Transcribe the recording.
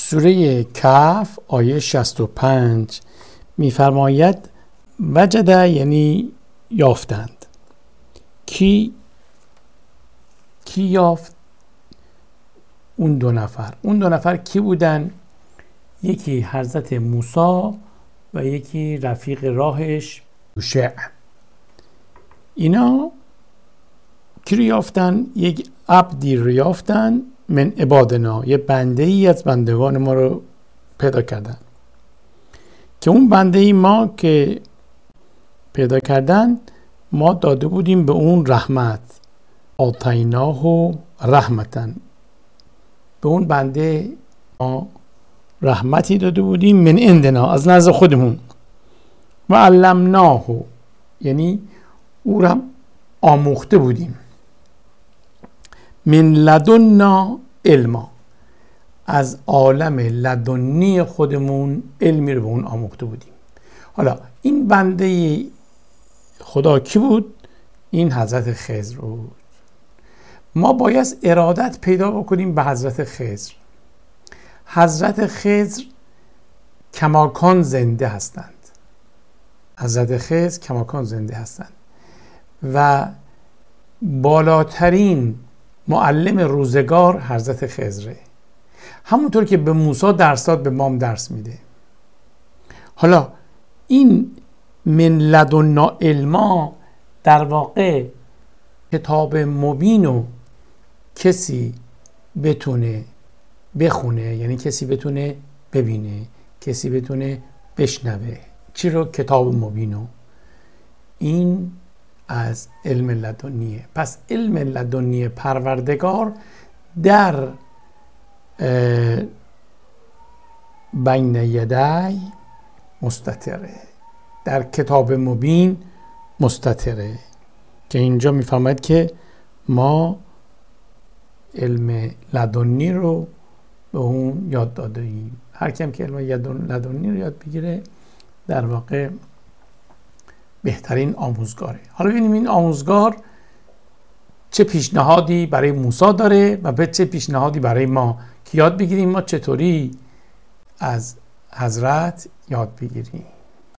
سوره کهف آیه 65 میفرماید وجده یعنی یافتند. کی یافت؟ اون دو نفر کی بودن؟ یکی حضرت موسی و یکی رفیق راهش یوشع. اینا کی رو یافتن؟ یک عبدی رو یافتن من عبادنا، یه بنده ای از بندگان ما رو پیدا کردن که اون بنده ای ما که پیدا کردن ما داده بودیم به اون رحمت، آتیناه رحمتن، به اون بنده ما رحمتی داده بودیم من عندنا، از نزد خودمون، و علمناه یعنی او را آموخته بودیم، من لدنا علما، از عالم لدنی خودمون علمی رو به اون آموخته بودیم. حالا این بنده خدا کی بود؟ این حضرت خضر بود. ما باید ارادت پیدا بکنیم به حضرت خضر. حضرت خضر کماکان زنده هستند. حضرت خضر کماکان زنده هستند و بالاترین معلم روزگار حضرت خضره. همونطور که به موسی درس داد به ما هم درس میده. حالا این من لدنا علما در واقع کتاب مبینو کسی بتونه بخونه، یعنی کسی بتونه ببینه، کسی بتونه بشنوه. چی رو؟ کتاب مبینو. این از علم لدنیه. پس علم لدنی پروردگار در بین یدی مستتره، در کتاب مبین مستتره، که اینجا میفهمد که ما علم لدنی رو به اون یاد داده ایم. هر کم که علم لدنی رو یاد بگیره در واقع بهترین آموزگاره. حالا ببینیم این آموزگار چه پیشنهادی برای موسی داره و چه پیشنهادی برای ما که یاد بگیریم ما چطوری از حضرت یاد بگیریم.